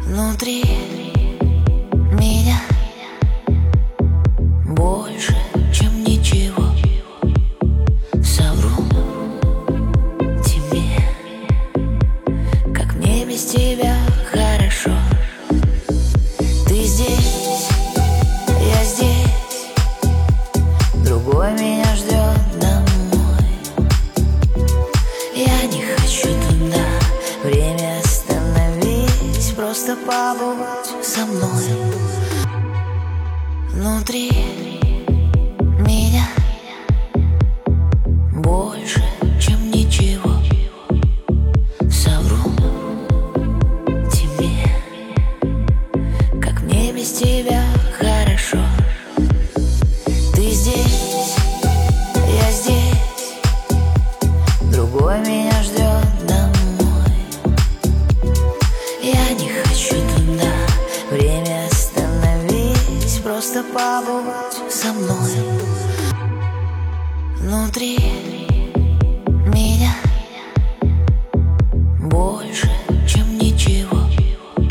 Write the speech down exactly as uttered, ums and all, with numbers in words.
Внутри меня больше, чем ничего. Совру тебе, как мне без тебя хорошо. Ты здесь, я здесь, другой меня ждет домой. Я не хочу туда, время остановись, просто побудь со мной. Внутри меня больше, чем ничего. Совру тебе, как мне без тебя хорошо. Ты здесь, я здесь, другой меня ждет домой. Я не хочу туда, время остановись, просто побудь со мной.